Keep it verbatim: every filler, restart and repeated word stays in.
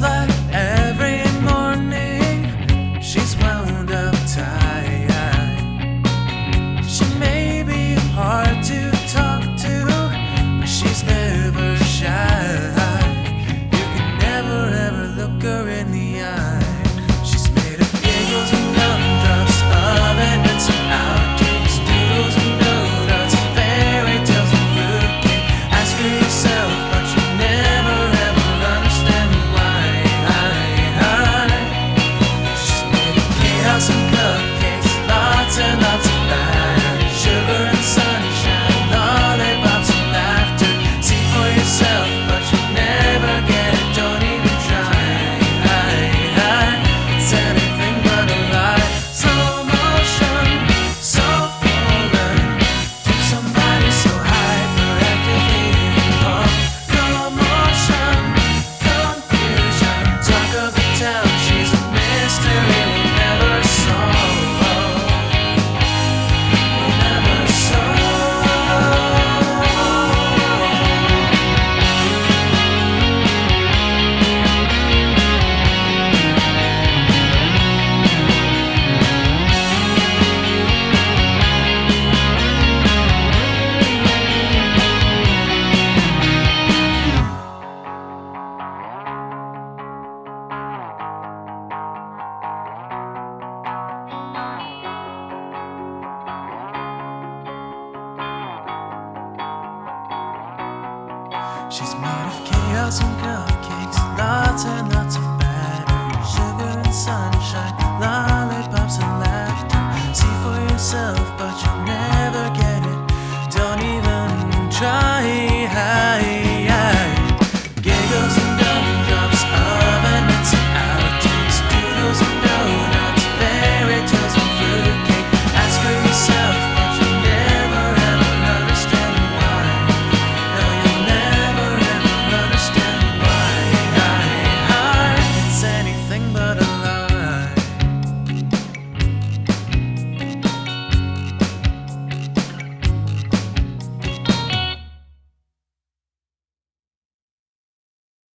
like every morning she's wound up tight. She may be hard to talk to, but she's never shy. You can never ever look her in the eye. She's made of giggles and gumdrops, love and some outtakes, doodles and donuts, fairy tales and fruitcake. Ask her yourself, but you never ever understand why. She's made of chaos and cupcakes, lots and lots of light, sugar and sunshine, lollipops and laughter. See for yourself, but you never get it, don't even try. It's anything but a lie. Slow motion, so foreign, to somebody so hyperactively involved. Commotion, confusion, talk of the town. She's a mystery we never solve. We never solve. She's made of chaos and gum.